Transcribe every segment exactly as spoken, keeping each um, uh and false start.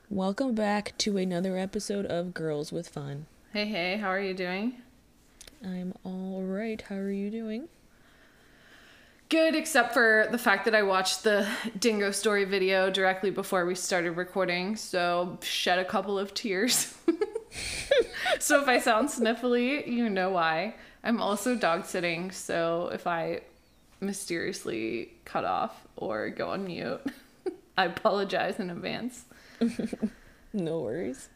Welcome back to another episode of Girls with Fun. Hey, hey, how are you doing? I'm all right. How are you doing? Good, except for the fact that I watched the Dingo Story video directly before we started recording, so shed a couple of tears. So if I sound sniffly, you know why. I'm also dog sitting, so if I mysteriously cut off or go on mute, I apologize in advance. No worries.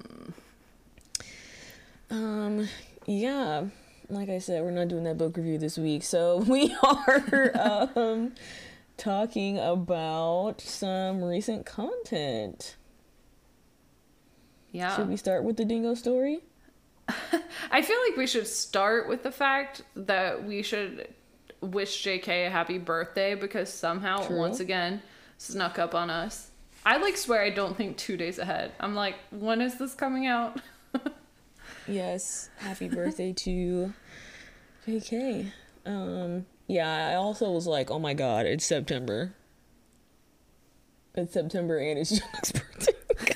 Um, yeah, like I said, we're not doing that book review this week, so we are um talking about some recent content. Yeah. Should we start with the Dingo Story? I feel like we should start with the fact that we should wish J K a happy birthday because somehow True. it once again snuck up on us. I like swear I don't think two days ahead. I'm like, when is this coming out? Yes, happy birthday to J K. Um, yeah, I also was like, oh my god, it's September. It's September and it's Jack's birthday.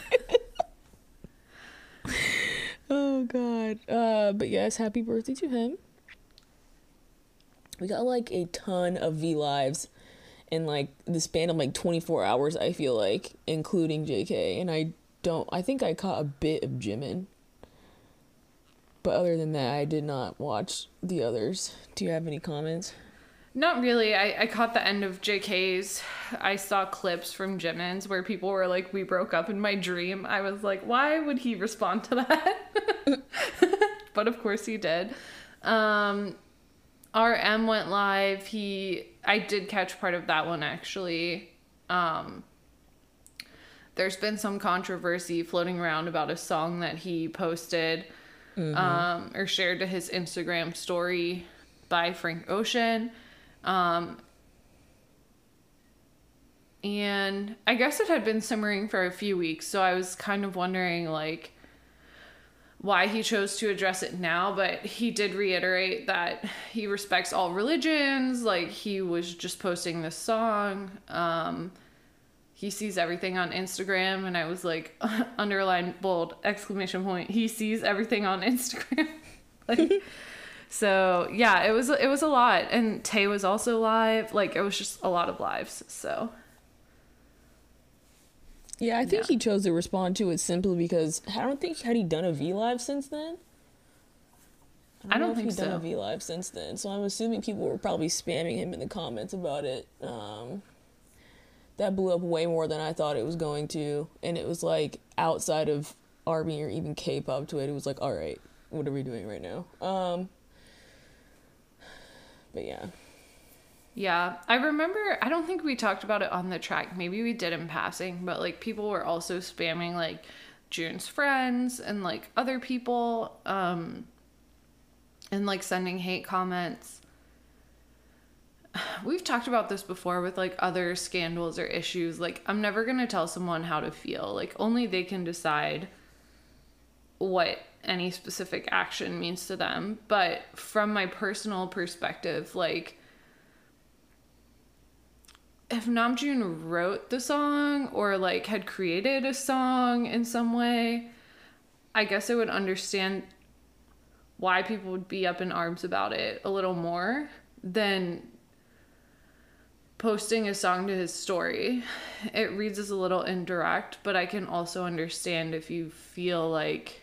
Oh god. Uh, but yes, happy birthday to him. We got like a ton of V lives in like the span of like twenty-four hours, I feel like, including J K. And I don't, I think I caught a bit of Jimin. But other than that, I did not watch the others. Do you have any comments? Not really. I, I caught the end of J K's. I saw clips from Jimin's where people were like, we broke up in my dream. I was like, why would he respond to that? But of course he did. Um, R M went live. He, I did catch part of that one actually. Um, there's been some controversy floating around about a song that he posted, mm-hmm. um, or shared to his Instagram story by Frank Ocean. Um, and I guess it had been simmering for a few weeks, so I was kind of wondering, like, why he chose to address it now, but he did reiterate that he respects all religions, like, he was just posting this song, um, he sees everything on Instagram, and I was like, underline, bold, exclamation point, he sees everything on Instagram, like... So yeah, it was it was a lot, and Tay was also live. Like it was just a lot of lives. So yeah, I think yeah. he chose to respond to it simply because I don't think had he done a V live since then. I don't, I don't know if think he'd done so. a V live since then, so I'm assuming people were probably spamming him in the comments about it. Um, that blew up way more than I thought it was going to, and it was like outside of ARMY or even K-pop to it. It was like, all right, what are we doing right now? Um. But yeah. Yeah, I remember, I don't think we talked about it on the track. Maybe we did in passing, but like people were also spamming like June's friends and like other people, um, and like sending hate comments. We've talked about this before with like other scandals or issues. Like I'm never going to tell someone how to feel. Like only they can decide what any specific action means to them. But from my personal perspective, like if Namjoon wrote the song or like had created a song in some way, I guess I would understand why people would be up in arms about it a little more than posting a song to his story. It reads as a little indirect, but I can also understand if you feel like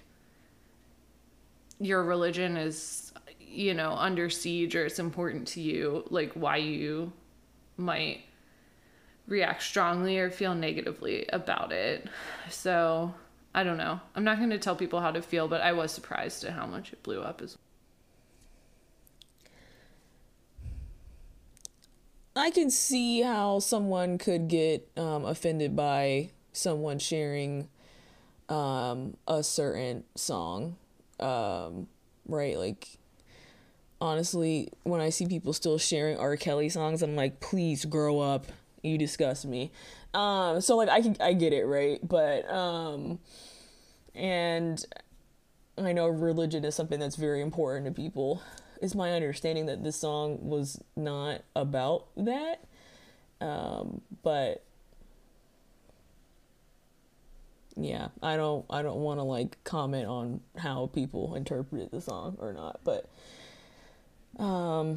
your religion is, you know, under siege or it's important to you, like why you might react strongly or feel negatively about it. So I don't know. I'm not going to tell people how to feel, but I was surprised at how much it blew up as I can see how someone could get um, offended by someone sharing um, a certain song. Um, right, like honestly, when I see people still sharing R. Kelly songs, I'm like, please grow up. You disgust me. Um, so like I can I get it, right? But um, and I know religion is something that's very important to people. It's my understanding that this song was not about that. Um, but yeah, I don't I don't want to like comment on how people interpreted the song or not, but um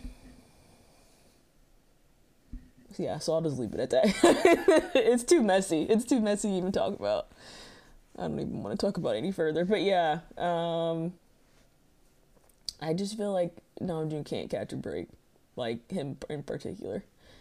yeah, so I'll just leave it at that. It's too messy. It's too messy to even talk about. I don't even want to talk about it any further. But yeah, um I just feel like Namjoon can't catch a break, like him in particular.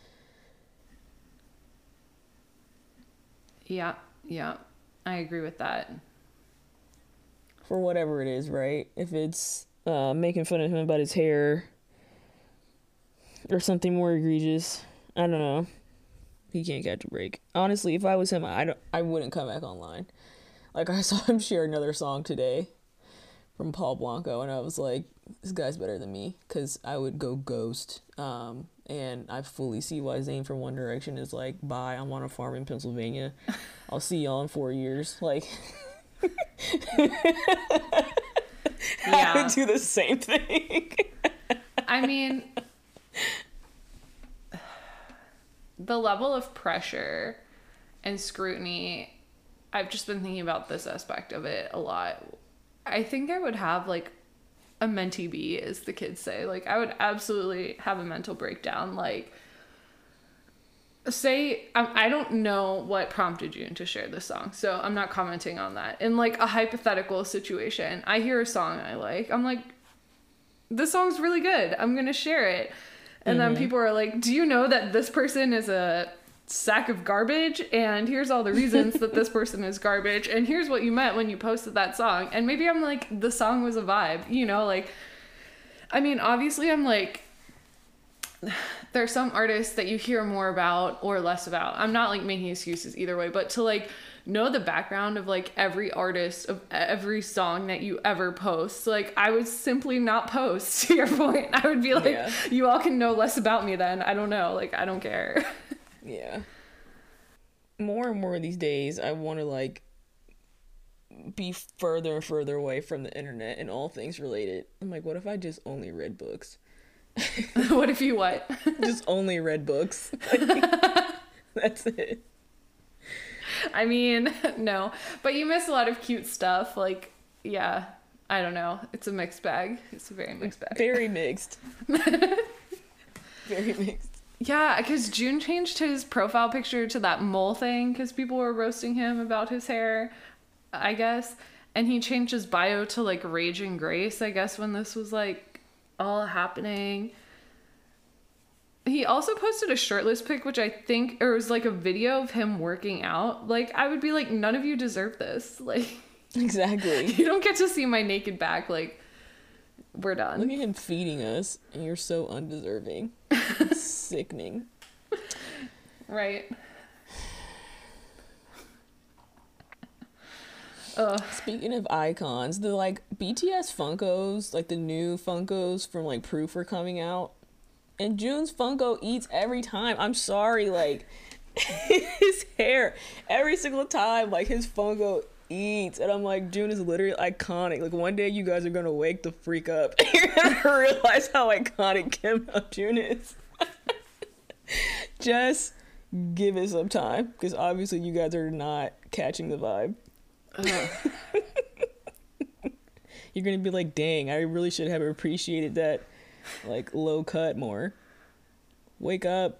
Yeah, yeah, I agree with that. For whatever it is, right? If it's uh, making fun of him about his hair or something more egregious, I don't know. He can't catch a break. Honestly, if I was him, I, don't, I wouldn't come back online. Like, I saw him share another song today from Paul Blanco, and I was like, this guy's better than me, because I would go ghost. Um, and I fully see why Zayn from One Direction is like, bye, I'm on a farm in Pennsylvania. I'll see y'all in four years. Like, Yeah. I would do the same thing. I mean, the level of pressure and scrutiny, I've just been thinking about this aspect of it a lot. I think I would have like a mentee B, as the kids say. Like, I would absolutely have a mental breakdown. Like, say, I, I don't know what prompted June to share this song, so I'm not commenting on that. In like a hypothetical situation, I hear a song I like, I'm like, this song's really good, I'm gonna share it. And mm-hmm. then people are like, do you know that this person is a sack of garbage, and here's all the reasons that this person is garbage, and here's what you meant when you posted that song. And maybe I'm like, the song was a vibe, you know, like, I mean, obviously I'm like, there's some artists that you hear more about or less about. I'm not like making excuses either way, but to like know the background of like every artist of every song that you ever post, like I would simply not post. To your point, I would be like, yeah. You all can know less about me then. I don't know, like I don't care. Yeah. More and more these days, I want to like be further and further away from the internet and all things related. I'm like, what if I just only read books? What if you what? Just only read books. That's it. I mean, no. But you miss a lot of cute stuff. Like, yeah, I don't know. It's a mixed bag. It's a very mixed bag. Very mixed. Very mixed. Yeah, because June changed his profile picture to that mole thing because people were roasting him about his hair, I guess. And he changed his bio to, like, Rage and Grace, I guess, when this was, like, all happening. He also posted a shirtless pic, which I think, or it was, like, a video of him working out. Like, I would be like, none of you deserve this. Like, exactly. You don't get to see my naked back. Like, we're done. Look at him feeding us, and you're so undeserving. It's sickening. Right. Ugh. Speaking of icons, the like B T S Funkos, like the new Funkos from like Proof are coming out, and June's Funko eats every time. I'm sorry, like his hair every single time, like his Funko eats, and I'm like, June is literally iconic. Like one day you guys are gonna wake the freak up and you're gonna realize how iconic Kim June is. Just give it some time, because obviously you guys are not catching the vibe. Uh. You're gonna be like, dang, I really should have appreciated that like low cut more. Wake up.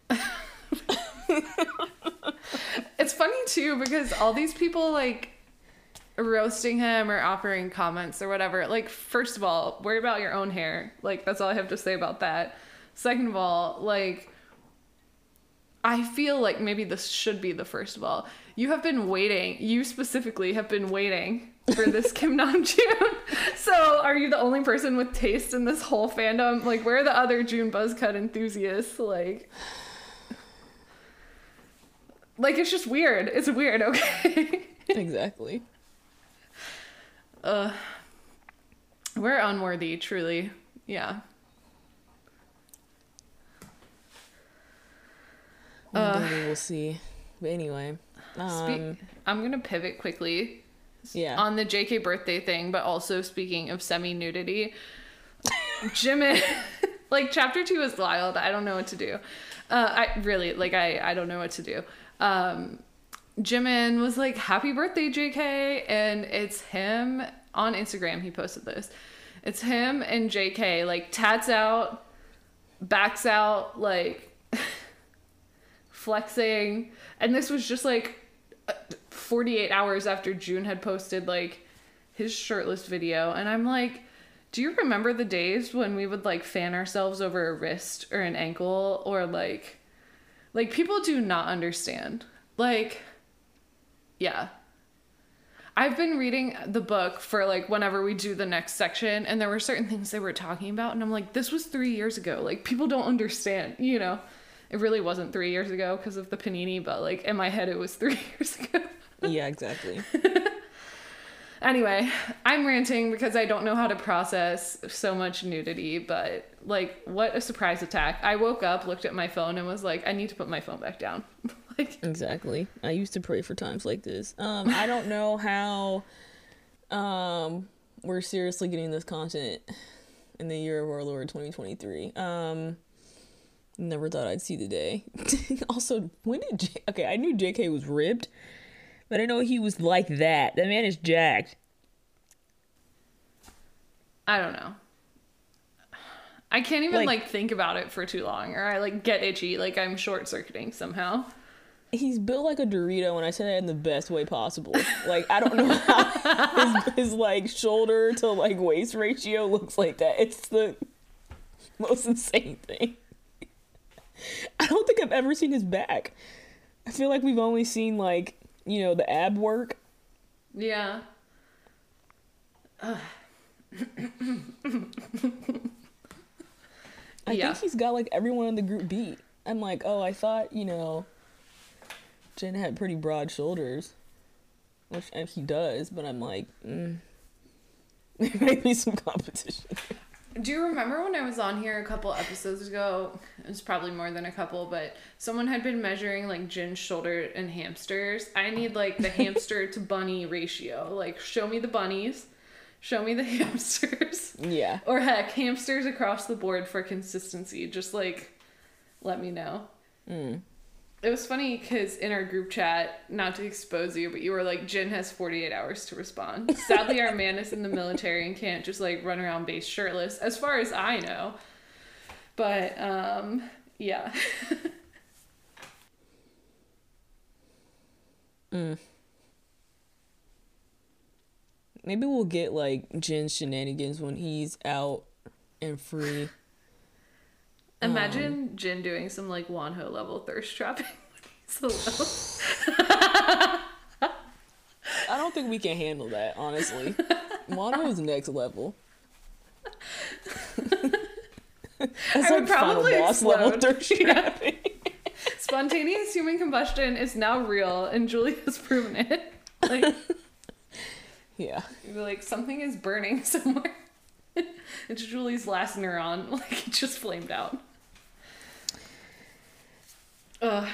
It's funny too, because all these people like roasting him or offering comments or whatever, like, first of all, worry about your own hair. Like, that's all I have to say about that. Second of all, like, I feel like maybe this should be the first of all. You have been waiting, you specifically have been waiting for this Kim Namjoon. So are you the only person with taste in this whole fandom? Like, where are the other June Buzzcut enthusiasts? Like, like it's just weird. It's weird, okay? Exactly. Uh, we're unworthy, truly. Yeah. Uh, Maybe we'll see. But anyway, um, Spe- I'm gonna pivot quickly. Yeah. On the J K birthday thing, but also speaking of semi-nudity, Jimin, like chapter two is wild. I don't know what to do. Uh, I really like. I I don't know what to do. Um, Jimin was like, happy birthday, J K. And it's him on Instagram. He posted this. It's him and J K, like, tats out, backs out, like, flexing. And this was just, like, forty-eight hours after June had posted, like, his shirtless video. And I'm like, do you remember the days when we would, like, fan ourselves over a wrist or an ankle? Or, like, like, people do not understand. Like... Yeah. I've been reading the book for like whenever we do the next section, and there were certain things they were talking about, and I'm like, this was three years ago. Like, people don't understand, you know? It really wasn't three years ago because of the panini, but like in my head it was three years ago. Yeah, exactly. Anyway, I'm ranting because I don't know how to process so much nudity, but like, what a surprise attack. I woke up, looked at my phone, and was like, I need to put my phone back down. Like, exactly. I used to pray for times like this. Um, I don't know how um we're seriously getting this content in the year of our Lord twenty twenty-three. Um, never thought I'd see the day. Also, when did J- okay? I knew J K was ripped, but I didn't know he was like that. That man is jacked. I don't know. I can't even Like- like think about it for too long, or I like get itchy, like I'm short circuiting somehow. He's built like a Dorito, and I say that in the best way possible. Like, I don't know how his, his like shoulder to like waist ratio looks like that. It's the most insane thing. I don't think I've ever seen his back. I feel like we've only seen like, you know, the ab work. Yeah. I Yeah. think he's got like everyone in the group beat. I'm like, oh, I thought, you know, Jen had pretty broad shoulders, which and he does, but I'm like, mm, there might be some competition. Do you remember when I was on here a couple episodes ago? It was probably more than a couple, but someone had been measuring like Jin's shoulder and hamsters. I need like the hamster to bunny ratio. Like, show me the bunnies, show me the hamsters. Yeah. Or heck, hamsters across the board for consistency. Just like, let me know. Mm. It was funny because in our group chat, not to expose you, but you were like, Jin has forty-eight hours to respond. Sadly, our man is in the military and can't just like run around base shirtless, as far as I know. But, um, yeah. Mm. Maybe we'll get like Jin's shenanigans when he's out and free. Imagine um, Jin doing some like Wonho level thirst trapping when he's alone. I don't think we can handle that, honestly. Wonho is next level. That's I would like probably final boss explode. level thirst trapping. Spontaneous human combustion is now real, and Julie has proven it. Like, yeah. you'd be like, something is burning somewhere. It's Julie's last neuron. Like, it just flamed out. Ugh.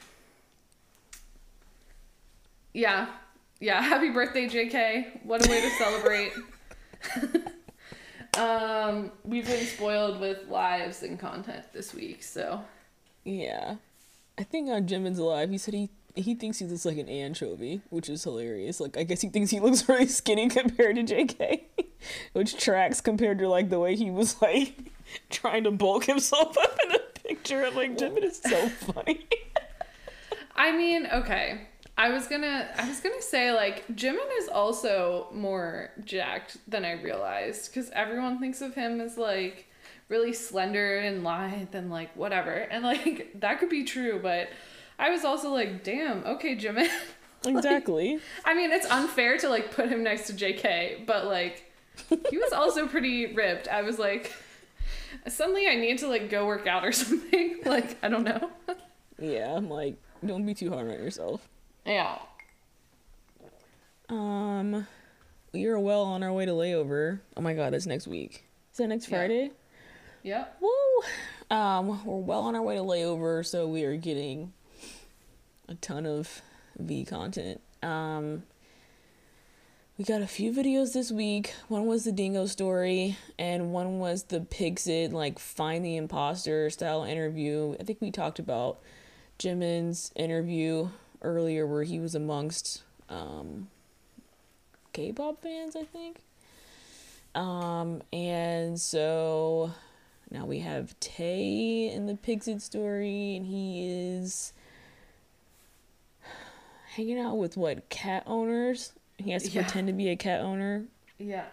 Yeah. Yeah. Happy birthday, J K. What a way to celebrate. um, we've been spoiled with lives and content this week, so. Yeah. I think on Jimin's Live, he said he he thinks he looks like an anchovy, which is hilarious. Like, I guess he thinks he looks really skinny compared to J K, which tracks compared to, like, the way he was, like, trying to bulk himself up in the picture. I'm like, Jimin is so funny. I mean, okay. I was gonna, I was gonna say, like, Jimin is also more jacked than I realized, because everyone thinks of him as, like, really slender and lithe and, like, whatever. And, like, that could be true, but I was also like, damn, okay, Jimin. Like, exactly. I mean, it's unfair to, like, put him next to J K, but, like, he was also pretty ripped. I was like, suddenly I need to, like, go work out or something. Like, I don't know. Yeah, I'm like, don't be too hard on yourself. Yeah. Um, we are well on our way to layover. Oh my god, that's next week. Is that next Friday? Yeah. Woo! Um, we're well on our way to layover, so we are getting a ton of V content. Um, we got a few videos this week. One was the Dingo story, and one was the Pixid, like, find the imposter style interview. I think we talked about Jimin's interview earlier where he was amongst um, K-pop fans, I think. Um, and so now we have Tay in the Pixit story, and he is hanging out with what, cat owners? He has to yeah. pretend to be a cat owner. Yeah.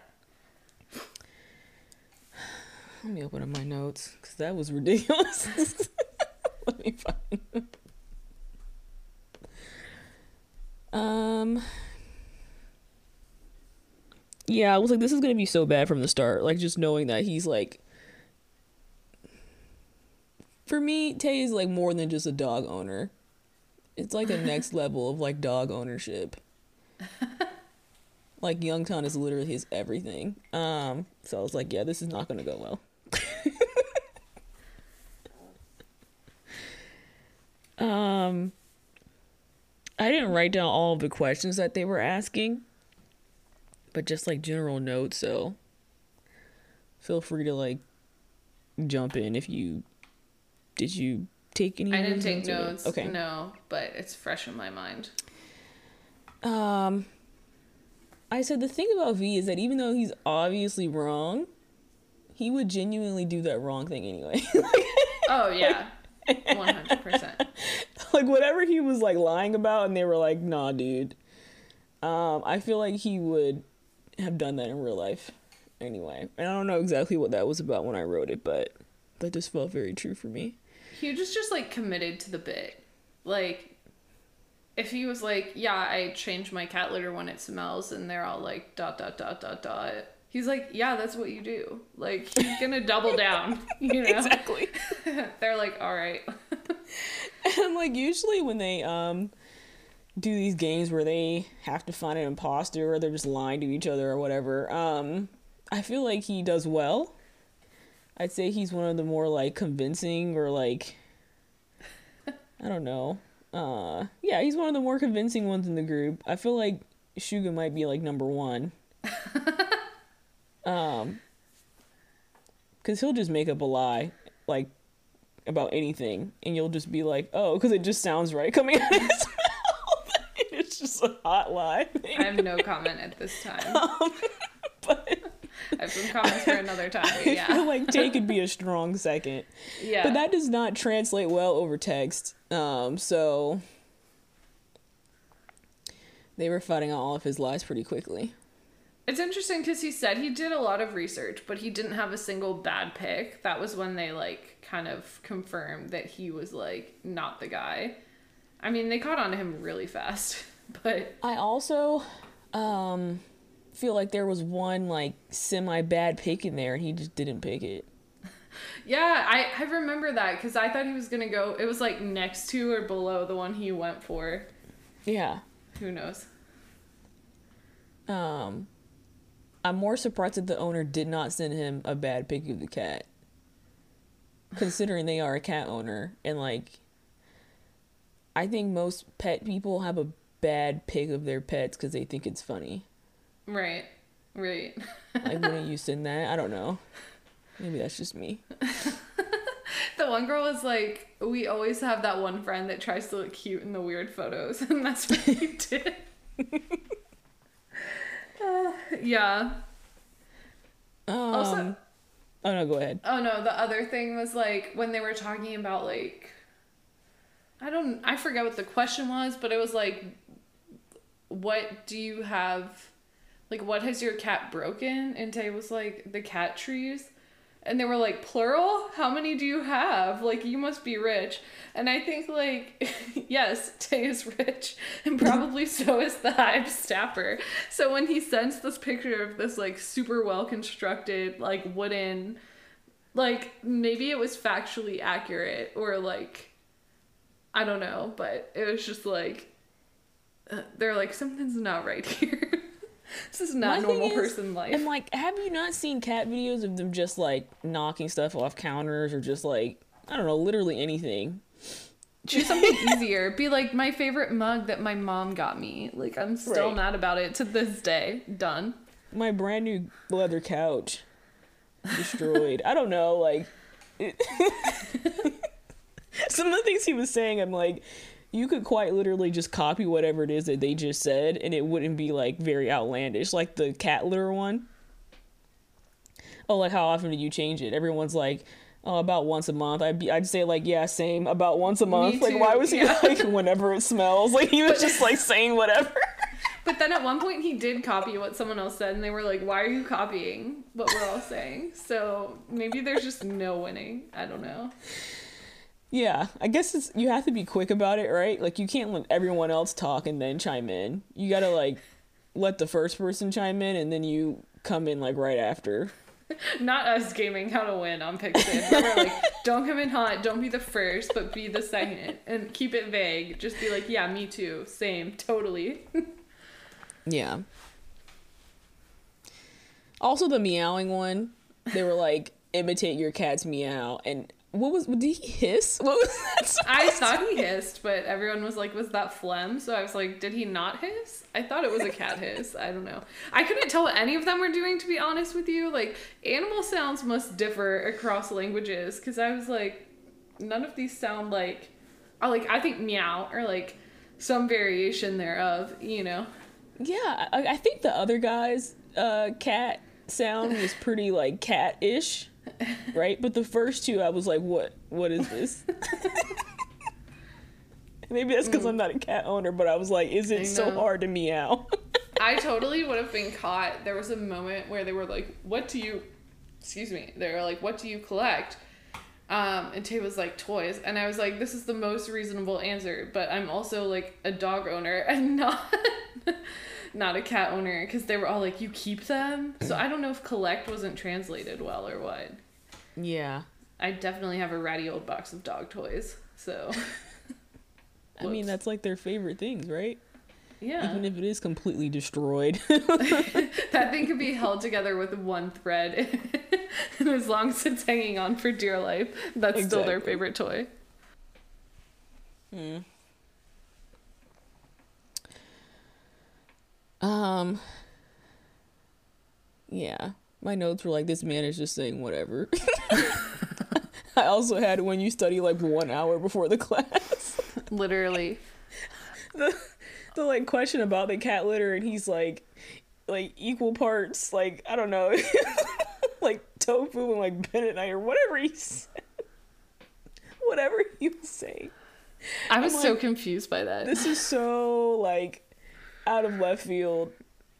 Let me open up my notes, because that was ridiculous. Let me find them. Um... Yeah, I was like, this is going to be so bad from the start. Like, just knowing that he's, like... For me, Tay is, like, more than just a dog owner. It's, like, a next level of, like, dog ownership. Like, Youngtan is literally his everything. Um, so I was like, yeah, this is not going to go well. um, I didn't write down all of the questions that they were asking. But just like general notes, so feel free to like jump in if you did you take any I didn't take notes. Okay. No, but it's fresh in my mind. Um I said the thing about V is that even though he's obviously wrong, he would genuinely do that wrong thing anyway. Oh yeah. one hundred percent. Like whatever he was like lying about and they were like, "Nah, dude." Um I feel like he would have done that in real life anyway, and I don't know exactly what that was about when I wrote it, but that just felt very true for me. He was just like committed to the bit. Like if he was like, yeah, I change my cat litter when it smells, and they're all like dot dot dot dot dot, he's like, yeah, that's what you do. Like he's gonna double down, you know. Exactly. They're like, all right. And like usually when they um do these games where they have to find an imposter or they're just lying to each other or whatever, um I feel like he does well. I'd say he's one of the more like convincing or like I don't know uh yeah he's one of the more convincing ones in the group. I feel like Suga might be like number one. um because he'll just make up a lie like about anything and you'll just be like, oh, because it just sounds right coming out of his mouth. It's just a hot lie. I have no comment at this time. Um, but I have some comments for another time. But yeah. I feel like Tay could be a strong second. Yeah. But that does not translate well over text. Um, so they were fighting out all of his lies pretty quickly. It's interesting because he said he did a lot of research, but he didn't have a single bad pick. That was when they like kind of confirmed that he was like not the guy. I mean, they caught on to him really fast, but... I also um, feel like there was one, like, semi-bad pick in there, and he just didn't pick it. Yeah, I, I remember that, because I thought he was going to go... It was, like, next to or below the one he went for. Yeah. Who knows? Um, I'm more surprised that the owner did not send him a bad pick of the cat. Considering they are a cat owner, and, like... I think most pet people have a bad pick of their pets because they think it's funny. Right. Right. Like, wouldn't you send that? I don't know. Maybe that's just me. The one girl was like, we always have that one friend that tries to look cute in the weird photos, and that's what he did. uh, yeah. Um, also, oh, no, go ahead. Oh, no, the other thing was, like, when they were talking about, like... I don't, I forget what the question was, but it was like, what do you have, like, what has your cat broken? And Tay was like, the cat trees. And they were like, plural? How many do you have? Like, you must be rich. And I think, like, yes, Tay is rich. And probably so is the Hive staffer. So when he sends this picture of this, like, super well-constructed, like, wooden, like, maybe it was factually accurate or, like... I don't know, but it was just like, uh, they're like, something's not right here. This is not My normal is, person life. And like, have you not seen cat videos of them just like knocking stuff off counters or just like, I don't know, literally anything? Choose something easier. Be like, my favorite mug that my mom got me. Like, I'm still right. mad about it to this day. Done. My brand new leather couch. Destroyed. I don't know, like... It some of the things he was saying, I'm like, you could quite literally just copy whatever it is that they just said, and it wouldn't be like very outlandish. Like the cat litter one. Oh, like how often do you change it? Everyone's like, oh, about once a month. I'd be, I'd say like, yeah, same, about once a month. Like, why was he yeah. like, whenever it smells? Like, he was but, just like saying whatever. But then at one point he did copy what someone else said, and they were like, why are you copying what we're all saying? So maybe there's just no winning. I don't know. Yeah, I guess it's, you have to be quick about it, right? Like, you can't let everyone else talk and then chime in. You gotta like let the first person chime in, and then you come in like right after. Not us gaming how to win on Pixid. We're like, don't come in hot, don't be the first, but be the second. And keep it vague. Just be like, yeah, me too. Same. Totally. Yeah. Also the meowing one. They were like, imitate your cat's meow. And what was, did he hiss? What was that? I thought he hissed, but everyone was like, was that phlegm? So I was like, did he not hiss? I thought it was a cat hiss. I don't know. I couldn't tell what any of them were doing, to be honest with you. Like, animal sounds must differ across languages, because I was like, none of these sound like, I like, I think meow, or like some variation thereof, you know? Yeah, I, I think the other guy's uh, cat sound was pretty like cat-ish. Right? But the first two, I was like, what? What is this? Maybe that's because mm. I'm not a cat owner, but I was like, is it so hard to meow? I totally would have been caught. There was a moment where they were like, what do you, excuse me, they were like, what do you collect? Um, and Tay was like, toys. And I was like, this is the most reasonable answer, but I'm also like a dog owner and not... not a cat owner, because they were all like, you keep them? So I don't know if collect wasn't translated well or what. Yeah. I definitely have a ratty old box of dog toys, so. I mean, that's like their favorite things, right? Yeah. Even if it is completely destroyed. That thing could be held together with one thread. And as long as it's hanging on for dear life, that's exactly. Still their favorite toy. Hmm. Um, yeah, my notes were like, this man is just saying whatever. I also had when you study like one hour before the class. Literally. The, the like question about the cat litter, and he's like, like equal parts, like, I don't know, like tofu and like bentonite or whatever he said. Whatever he was saying. I was I'm so like, confused by that. This is so like out of left field.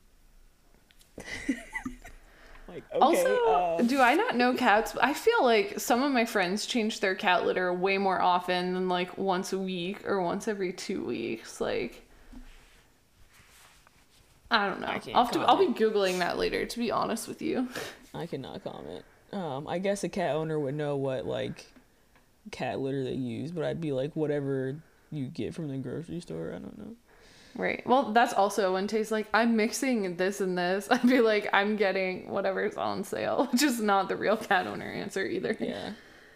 Like, okay, also, um, do I not know cats? I feel like some of my friends change their cat litter way more often than like once a week or once every two weeks. Like, I don't know. I I'll, have to, I'll be Googling that later, to be honest with you. I cannot comment. Um, I guess a cat owner would know what like cat litter they use, but I'd be like, whatever you get from the grocery store, I don't know. Right. Well, that's also when Tay's like, I'm mixing this and this. I'd be like, I'm getting whatever's on sale, which is not the real cat owner answer either. Yeah.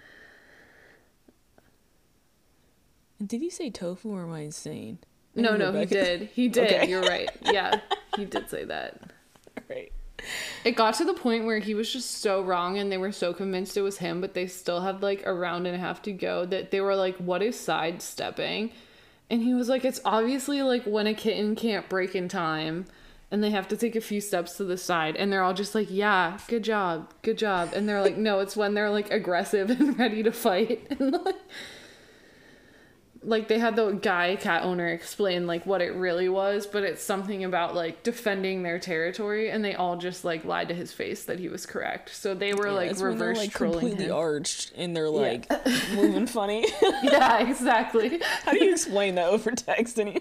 Did he say tofu or am I insane? I no, no, he did. He did. Okay. You're right. Yeah, he did say that. Right. It got to the point where he was just so wrong and they were so convinced it was him, but they still had like a round and a half to go that they were like, what is sidestepping? And he was like, it's obviously like when a kitten can't break in time and they have to take a few steps to the side. And they're all just like, yeah, good job, good job. And they're like, no, it's when they're like aggressive and ready to fight. And like, like they had the guy cat owner explain like what it really was, but it's something about like defending their territory. And they all just like lied to his face that he was correct. So they were yeah, like reverse like trolling completely him. Arched and they're like yeah. moving funny. Yeah, exactly. How do you explain that over text anyway?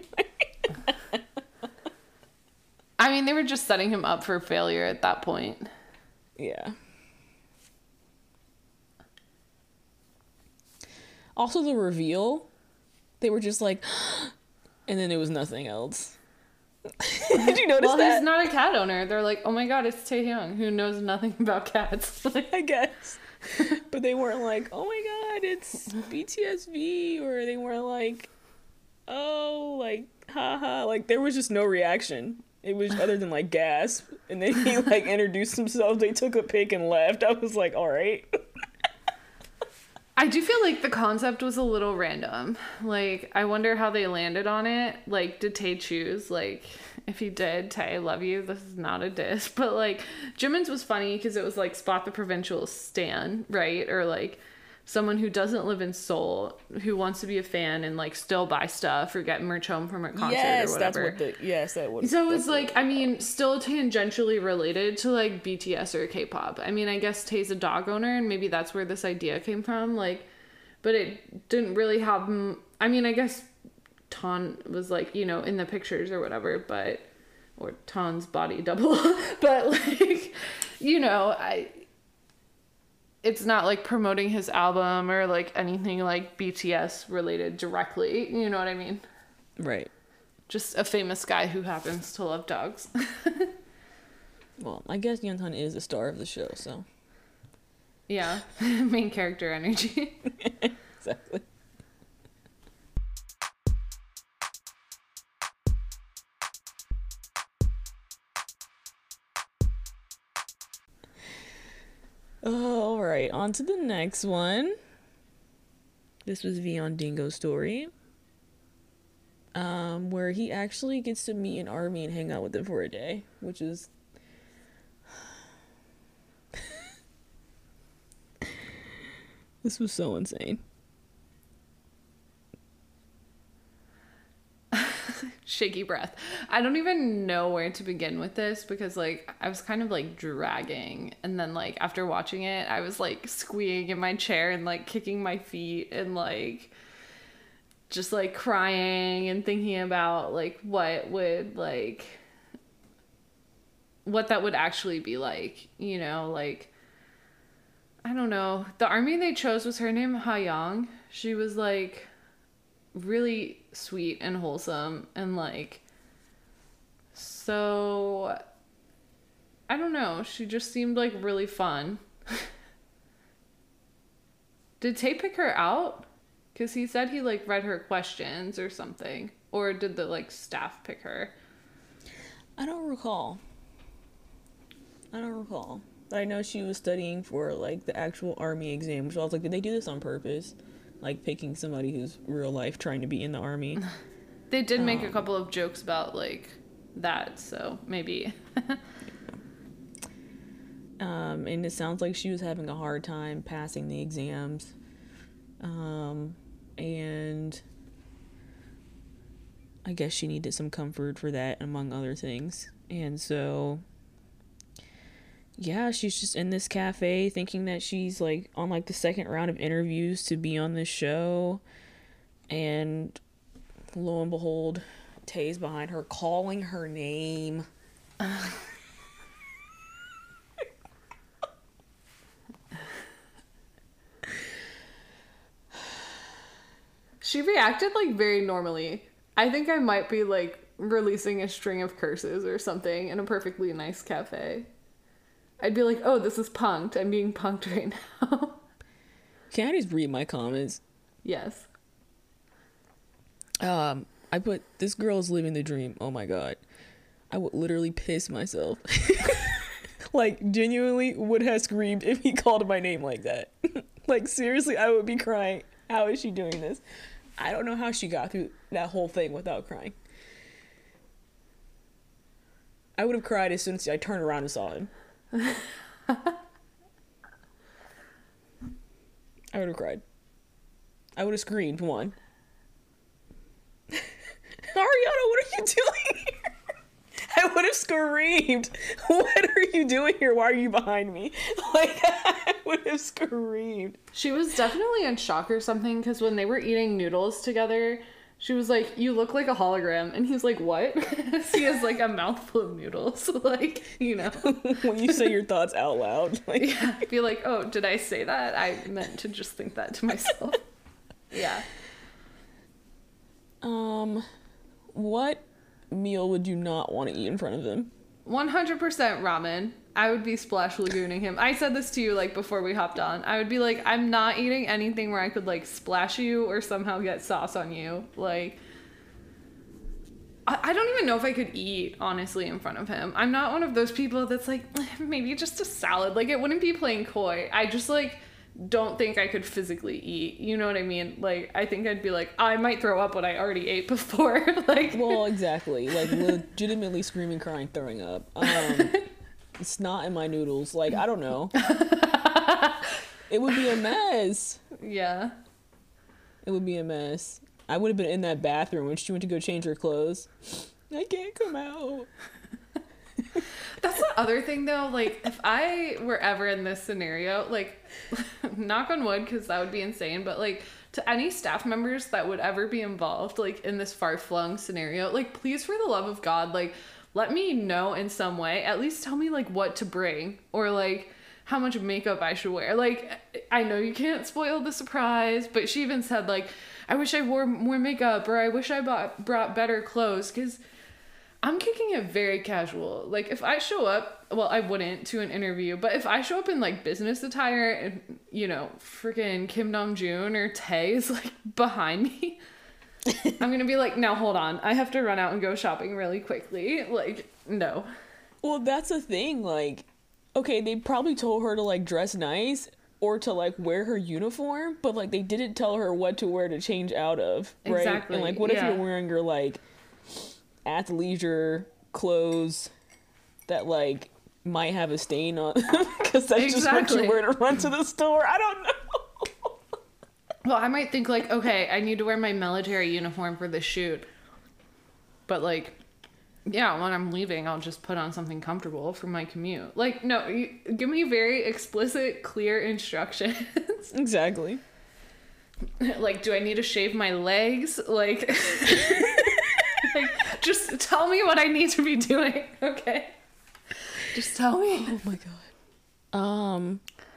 I mean, they were just setting him up for failure at that point. Yeah. Also the reveal, they were just like, and then it was nothing else. Did you notice well, that? Well, he's not a cat owner. They're like, oh my god, it's Taehyung, who knows nothing about cats. I guess. But they weren't like, oh my god, it's B T S V, or they weren't like, oh, like, haha. Like, there was just no reaction. It was other than like gasp. And then he like introduced himself. They took a pic and left. I was like, all right. I do feel like the concept was a little random. Like, I wonder how they landed on it. Like, did Tay choose? Like, if he did, Tay, I love you. This is not a diss. But, like, Jimin's was funny because it was, like, Spot the Provincial stan, right? Or, like, someone who doesn't live in Seoul, who wants to be a fan and, like, still buy stuff or get merch home from a concert yes, or whatever. That's what the, yes, that would. So it's, like, I mean, still tangentially related to, like, B T S or K-pop. I mean, I guess Tay's a dog owner, and maybe that's where this idea came from. Like, but it didn't really have... I mean, I guess Ton was, like, you know, in the pictures or whatever, but... Or Ton's body double. But, like, you know, I... It's not, like, promoting his album or, like, anything, like, B T S related directly. You know what I mean? Right. Just a famous guy who happens to love dogs. Well, I guess Yeontan is the star of the show, so... Yeah. Main character energy. Exactly. Oh, all right, on to the next one. This was Vion Dingo's story, um, where he actually gets to meet an army and hang out with them for a day, which is... This was so insane. Shaky breath. I don't even know where to begin with this because, like, I was kind of, like, dragging. And then, like, after watching it, I was, like, squeeing in my chair and, like, kicking my feet and, like, just, like, crying and thinking about, like, what would, like, what that would actually be like, you know, like, I don't know. The army they chose, was her name Ha Young. She was, like, really sweet and wholesome and, like, so I don't know, she just seemed like really fun. Did Tay pick her out? Because he said he, like, read her questions or something, or did the, like, staff pick her? I don't recall. I don't recall. But I know she was studying for, like, the actual army exam, which I was like, did they do this on purpose? Like, picking somebody who's real life trying to be in the army. They did make um, a couple of jokes about, like, that, so maybe. um, and it sounds like she was having a hard time passing the exams. Um, and I guess she needed some comfort for that, among other things. And so... yeah, she's just in this cafe thinking that she's, like, on, like, the second round of interviews to be on this show. And lo and behold, Tay's behind her calling her name. She reacted, like, very normally. I think I might be, like, releasing a string of curses or something in a perfectly nice cafe. I'd be like, oh, this is punked. I'm being punked right now. Can I just read my comments? Yes. Um, I put, this girl is living the dream. Oh my god. I would literally piss myself. Like, genuinely would have screamed if he called my name like that. Like, seriously, I would be crying. How is she doing this? I don't know how she got through that whole thing without crying. I would have cried as soon as I turned around and saw him. I would have cried. I would have screamed, one. Ariana, what are you doing here? I would have screamed. What are you doing here? Why are you behind me? Like, I would have screamed. She was definitely in shock or something, because when they were eating noodles together, she was like, you look like a hologram. And he's like, what? She has, like, a mouthful of noodles. Like, you know. When you say your thoughts out loud. Like, yeah, I'd be like, oh, did I say that? I meant to just think that to myself. Yeah. Um, what meal would you not want to eat in front of him? one hundred percent ramen. I would be splash lagooning him. I said this to you, like, before we hopped on. I would be like, I'm not eating anything where I could, like, splash you or somehow get sauce on you. Like, I, I don't even know if I could eat, honestly, in front of him. I'm not one of those people that's like, maybe just a salad. Like, it wouldn't be plain coy. I just, like, don't think I could physically eat. You know what I mean? Like, I think I'd be like, I might throw up what I already ate before. Like, well, exactly. Like, legitimately screaming, crying, throwing up. Um, it's not in my noodles. Like, I don't know. It would be a mess. Yeah. It would be a mess. I would have been in that bathroom when she went to go change her clothes. I can't come out. That's the other thing, though. Like, if I were ever in this scenario, like, knock on wood, because that would be insane, but, like, to any staff members that would ever be involved, like, in this far-flung scenario, like, please, for the love of God, like, let me know in some way. At least tell me, like, what to bring. Or, like, how much makeup I should wear. Like, I know you can't spoil the surprise, but she even said, like, I wish I wore more makeup, or I wish I bought, brought better clothes, because I'm kicking it very casual. Like, if I show up, well, I wouldn't to an interview, but if I show up in, like, business attire and, you know, freaking Kim Namjoon or Tae is, like, behind me, I'm gonna be like, now hold on, I have to run out and go shopping really quickly. Like, no. Well, that's the thing, like, okay, they probably told her to, like, dress nice or to, like, wear her uniform, but, like, they didn't tell her what to wear to change out of, right? Exactly. And, like, what yeah. if you're wearing your, like, athleisure clothes that, like, might have a stain on because that's exactly. just what you wear to run to the store? I don't know. Well, I might think, like, okay, I need to wear my military uniform for the shoot. But, like, yeah, when I'm leaving, I'll just put on something comfortable for my commute. Like, no, you, give me very explicit, clear instructions. Exactly. Like, do I need to shave my legs? Like, like, just tell me what I need to be doing, okay? Just tell me. Oh my god. Um.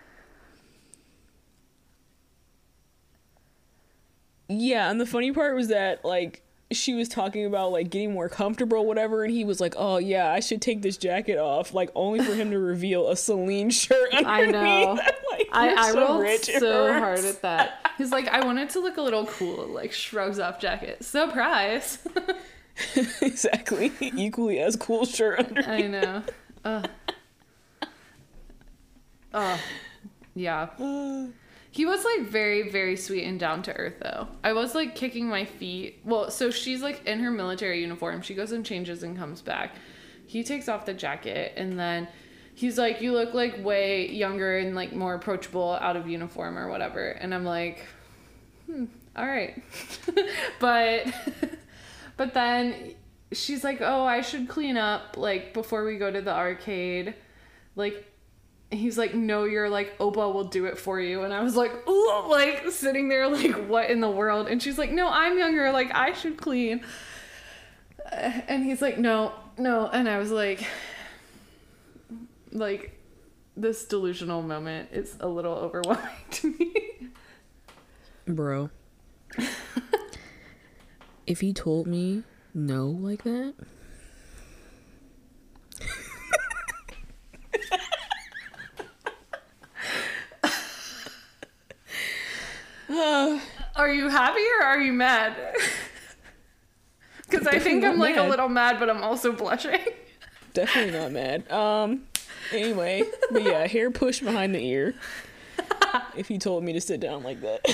Yeah, and the funny part was that, like, she was talking about, like, getting more comfortable or whatever, and he was like, oh yeah, I should take this jacket off, like, only for him to reveal a Celine shirt underneath. I know. Like, I, I so rolled rich, so hard at that. He's like, I wanted to look a little cool, like, shrugs off jacket. Surprise. Exactly. Equally as cool shirt underneath. I know. Ugh. Oh, yeah. Uh, He was, like, very, very sweet and down to earth, though. I was, like, kicking my feet. Well, so she's, like, in her military uniform. She goes and changes and comes back. He takes off the jacket, and then he's like, you look, like, way younger and, like, more approachable out of uniform or whatever. And I'm like, hmm, all right. but, but then she's like, oh, I should clean up, like, before we go to the arcade. Like, he's like, no, you're like, Opa will do it for you. And I was like, ooh, like, sitting there like, what in the world? And she's like, no, I'm younger, like, I should clean. Uh, and he's like, no, no. And I was like, like, this delusional moment is a little overwhelming to me. Bro. If he told me no like that... Are you happy or are you mad? Because I think I'm like mad. A little mad, but I'm also blushing. Definitely not mad. Um. Anyway, but yeah, hair pushed behind the ear. If he told me to sit down like that.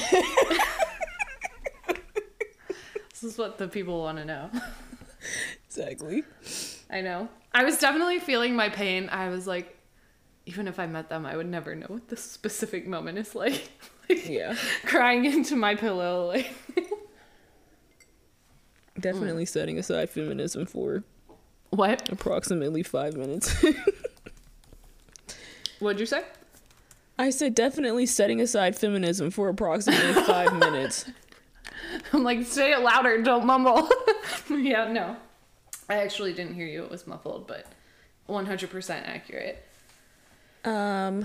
This is what the people want to know. Exactly. I know. I was definitely feeling my pain. I was like, even if I met them, I would never know what this specific moment is like. Like, yeah. Crying into my pillow. Like. Definitely mm. setting aside feminism for what? Approximately five minutes. What'd you say? I said definitely setting aside feminism for approximately five minutes. I'm like, say it louder, don't mumble. Yeah, no. I actually didn't hear you. It was muffled, but one hundred percent accurate. Um,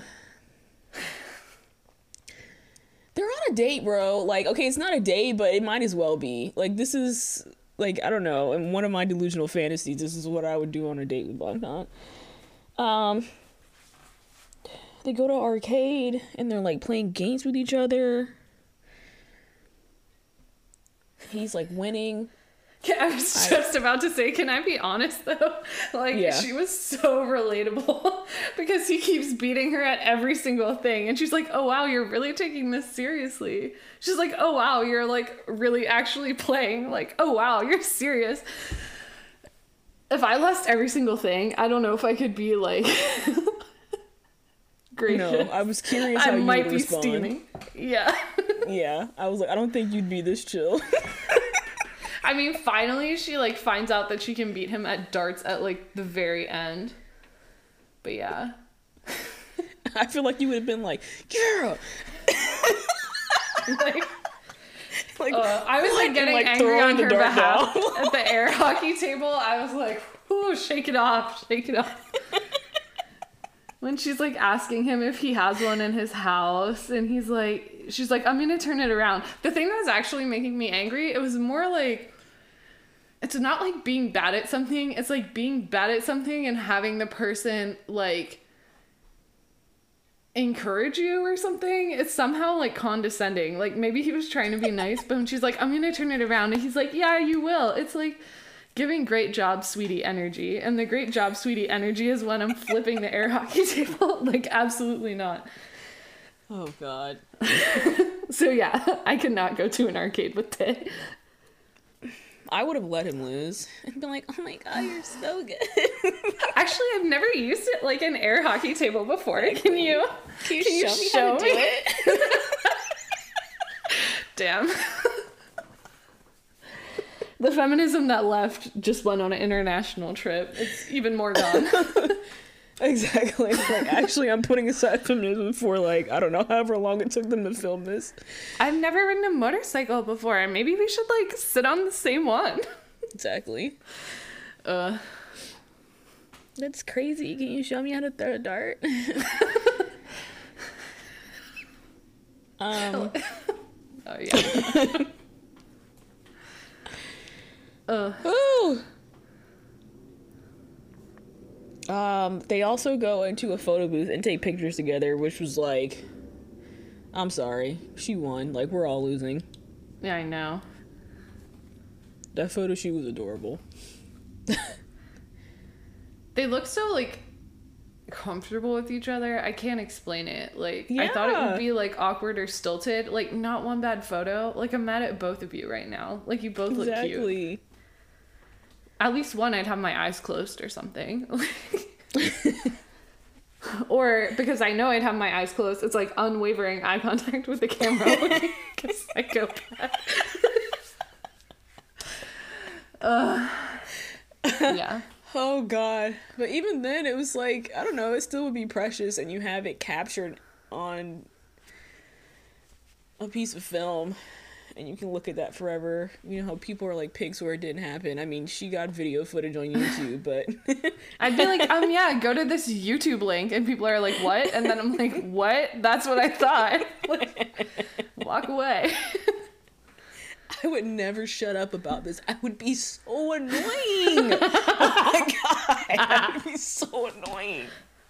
they're on a date, bro. Like, okay, it's not a date, but it might as well be. Like, this is, like, I don't know. In one of my delusional fantasies, this is what I would do on a date with Bangtan. Um, they go to arcade, and they're, like, playing games with each other. He's, like, winning. I was just I, about to say, can I be honest though? Like, yeah. She was so relatable because he keeps beating her at every single thing. And she's like, oh, wow, you're really taking this seriously. She's like, oh, wow, you're like really actually playing. Like, oh, wow, you're serious. If I lost every single thing, I don't know if I could be like gracious. No, I was curious how I you might would be respond. Steaming. Yeah. Yeah, I was like, I don't think you'd be this chill. I mean, finally she like finds out that she can beat him at darts at like the very end. But yeah. I feel like you would have been like, Kara. like, like uh, I was like getting like, angry on her behalf at the air hockey table. I was like, ooh, shake it off, shake it off. When she's like asking him if he has one in his house, and he's like, she's like, I'm gonna turn it around. The thing that was actually making me angry, it was more like, it's not like being bad at something, it's like being bad at something and having the person like encourage you or something. It's somehow like condescending. Like maybe he was trying to be nice, but when she's like, I'm gonna turn it around, and he's like, yeah, you will. It's like giving great job, sweetie energy. And the great job, sweetie energy is when I'm flipping the air hockey table. Like, absolutely not. Oh, God. So, yeah, I could not go to an arcade with Tay. I would have let him lose and been like, oh my God, you're so good. Actually, I've never used it like an air hockey table before. Can you, can you, can you show, me show how to me? do it? Damn. The feminism that left just went on an international trip. It's even more gone. Exactly. Like, actually, I'm putting aside feminism for, like, I don't know, however long it took them to film this. I've never ridden a motorcycle before, and maybe we should, like, sit on the same one. Exactly. Uh, That's crazy. Can you show me how to throw a dart? um. Oh, yeah. Uh. Ooh. Um, they also go into a photo booth and take pictures together, which was like, I'm sorry, she won. Like, we're all losing. Yeah, I know. That photo shoot was adorable. They look so, like, comfortable with each other. I can't explain it. Like, yeah. I thought it would be, like, awkward or stilted. Like, not one bad photo. Like, I'm mad at both of you right now. Like, you both exactly. look cute. At least one, I'd have my eyes closed or something. Or, because I know I'd have my eyes closed, it's like unwavering eye contact with the camera. Like a psychopath. uh, yeah. Oh, God. But even then, it was like, I don't know, it still would be precious, and you have it captured on a piece of film. And you can look at that forever. You know how people are like, pics where it didn't happen. I mean, she got video footage on YouTube, but... I'd be like, um, yeah, go to this YouTube link. And people are like, what? And then I'm like, what? That's what I thought. Like, walk away. I would never shut up about this. I would be so annoying. Oh my God. I would be so annoying.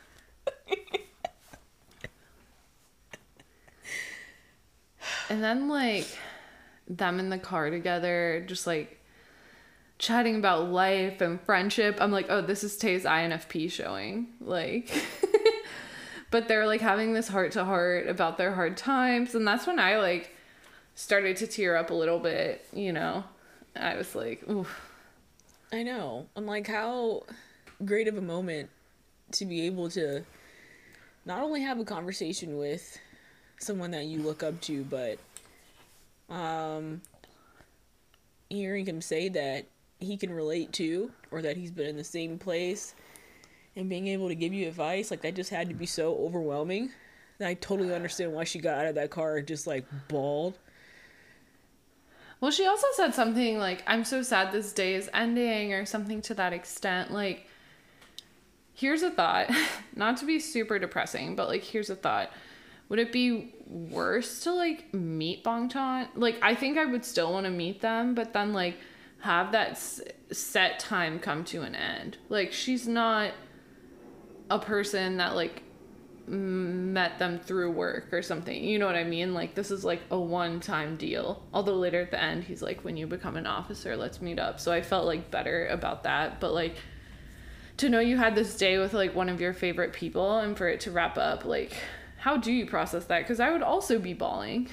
And then, like... them in the car together, just like chatting about life and friendship. I'm like, oh, this is Tay's I N F P showing. Like, but they're like having this heart to heart about their hard times. And that's when I like started to tear up a little bit, you know. I was like, ooh. I know. I'm like, how great of a moment to be able to not only have a conversation with someone that you look up to, but Um, hearing him say that he can relate to, or that he's been in the same place, and being able to give you advice, like, that just had to be so overwhelming. And I totally understand why she got out of that car and just, like, bawled. Well, she also said something like, I'm so sad this day is ending, or something to that extent. Like, here's a thought, not to be super depressing, but, like, here's a thought. Would it be worse to, like, meet Bangtan? Like, I think I would still want to meet them, but then, like, have that s- set time come to an end. Like, she's not a person that, like, met them through work or something. You know what I mean? Like, this is like a one-time deal. Although later at the end, he's like, when you become an officer, let's meet up. So I felt like better about that. But like, to know you had this day with like one of your favorite people and for it to wrap up, like, how do you process that? Because I would also be bawling.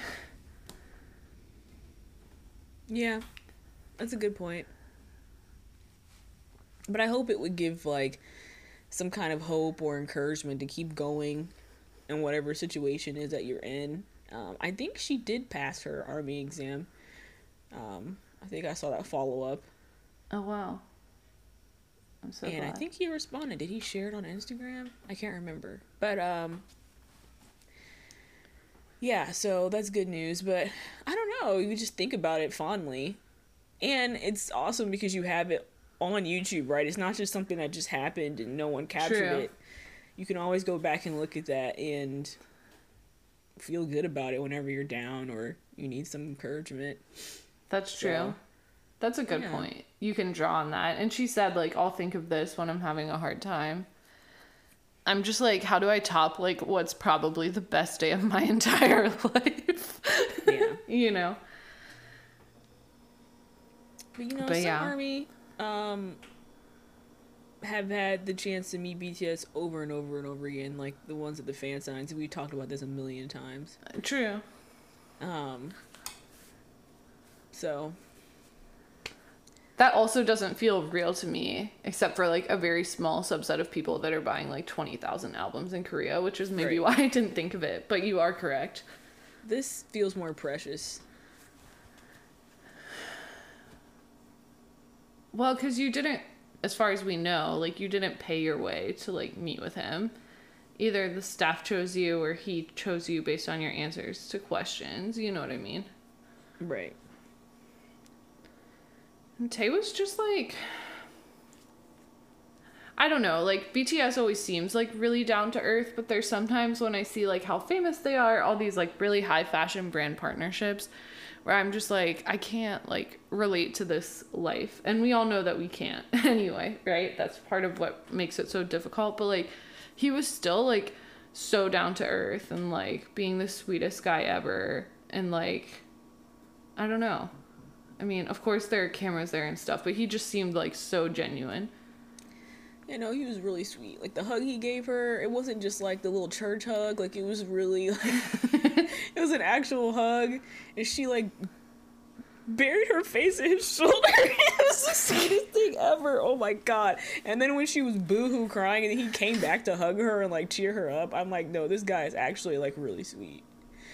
Yeah, that's a good point. But I hope it would give like some kind of hope or encouragement to keep going in whatever situation is that you're in. Um, I think she did pass her Army exam. Um, I think I saw that follow up. Oh, wow. I'm so And glad. I think he responded. Did he share it on Instagram? I can't remember. But, um, yeah, so that's good news. But I don't know. You just think about it fondly. And it's awesome because you have it on YouTube, right? It's not just something that just happened and no one captured True. it. You can always go back and look at that and feel good about it whenever you're down or you need some encouragement. That's true. So, That's a good yeah. point. You can draw on that. And she said, like, I'll think of this when I'm having a hard time. I'm just like, how do I top, like, what's probably the best day of my entire life? Yeah. You know? But, you know, But some yeah. Army um, have had the chance to meet B T S over and over and over again, like the ones at the fan signs. We talked about this a million times. True. Um, so, That also doesn't feel real to me, except for, like, a very small subset of people that are buying, like, twenty thousand albums in Korea, which is maybe Right. why I didn't think of it. But you are correct. this feels more precious. Well, because you didn't, as far as we know, like, you didn't pay your way to, like, meet with him. Either the staff chose you or he chose you based on your answers to questions. You know what I mean? Right. And Tay was just, like... I don't know, like, B T S always seems, like, really down to earth, but there's sometimes when I see, like, how famous they are, all these, like, really high fashion brand partnerships, where I'm just like, I can't, like, relate to this life. And we all know that we can't anyway, right? That's part of what makes it so difficult. But, like, he was still, like, so down to earth and, like, being the sweetest guy ever. And, like, I don't know. I mean, of course there are cameras there and stuff, but he just seemed, like, so genuine. You know, he was really sweet. Like, the hug he gave her, it wasn't just, like, the little church hug. Like, it was really, like, it was an actual hug. And she, like, buried her face in his shoulder. It was the sweetest thing ever. Oh, my God. And then when she was boo-hoo crying and he came back to hug her and, like, cheer her up, I'm like, no, this guy is actually, like, really sweet.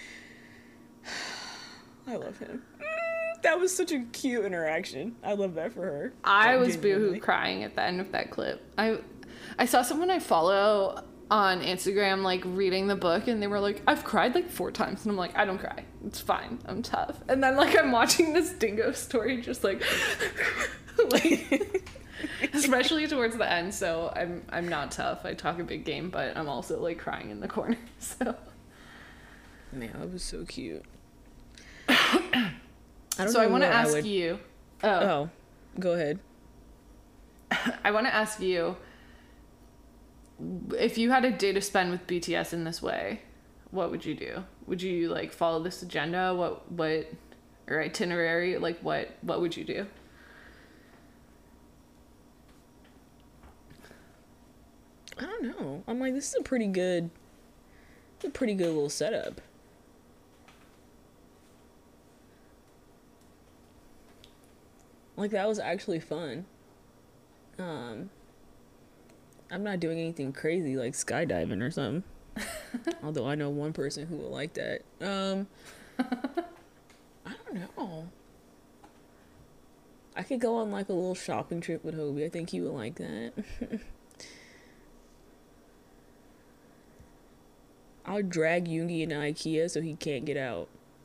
I love him. That was such a cute interaction. I love that for her. I Like, was genuinely. boohoo crying at the end of that clip. I I saw someone I follow on Instagram, like, reading the book, and they were like, I've cried like four times. And I'm like, I don't cry. It's fine. I'm tough. And then, like, I'm watching this dingo story just like, like especially towards the end. So I'm I'm not tough. I talk a big game, but I'm also, like, crying in the corner. So Man, that was so cute. I don't so know I want to what ask would... you. Oh, Oh, go ahead. I want to ask you, if you had a day to spend with B T S in this way, what would you do? Would you, like, follow this agenda? What what or itinerary? Like, what what would you do? I don't know. I'm like, this is a pretty good, a pretty good little setup. Like, that was actually fun. Um, I'm not doing anything crazy like skydiving or something. Although I know one person who will like that. Um, I don't know. I could go on, like, a little shopping trip with Hobie. I think he would like that. I'll drag Yoongi into IKEA so he can't get out.